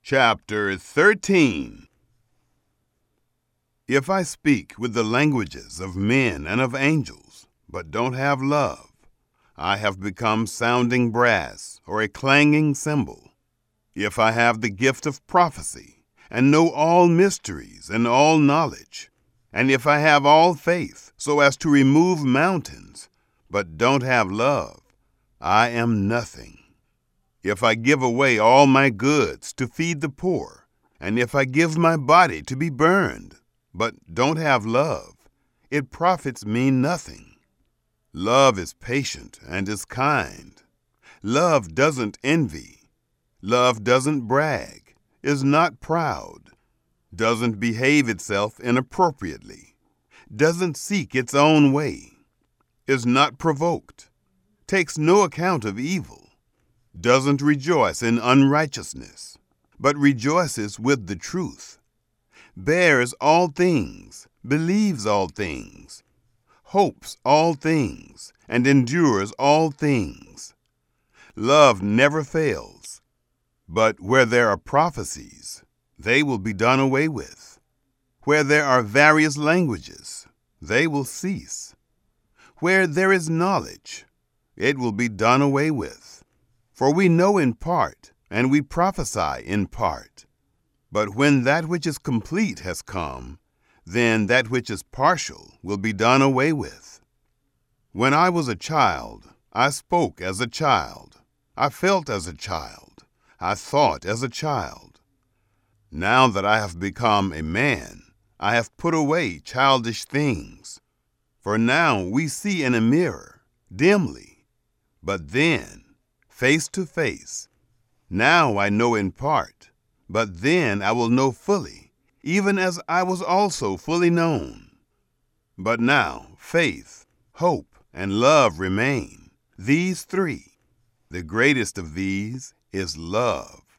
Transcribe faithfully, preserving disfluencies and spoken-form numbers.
Chapter thirteen. If I speak with the languages of men and of angels, but don't have love, I have become sounding brass or a clanging cymbal. If I have the gift of prophecy and know all mysteries and all knowledge, and if I have all faith so as to remove mountains, but don't have love, I am nothing. If I give away all my goods to feed the poor, and if I give my body to be burned, but don't have love, it profits me nothing. Love is patient and is kind. Love doesn't envy. Love doesn't brag, is not proud, doesn't behave itself inappropriately, doesn't seek its own way, is not provoked, takes no account of evil, doesn't rejoice in unrighteousness, but rejoices with the truth, bears all things, believes all things, hopes all things, and endures all things. Love never fails, but where there are prophecies, they will be done away with. Where there are various languages, they will cease. Where there is knowledge, it will be done away with. For we know in part, and we prophesy in part. But when that which is complete has come, then that which is partial will be done away with. When I was a child, I spoke as a child. I felt as a child. I thought as a child. Now that I have become a man, I have put away childish things. For now we see in a mirror, dimly, but then, face to face. Now I know in part, but then I will know fully, even as I was also fully known. But now faith, hope, and love remain, these three. The greatest of these is love.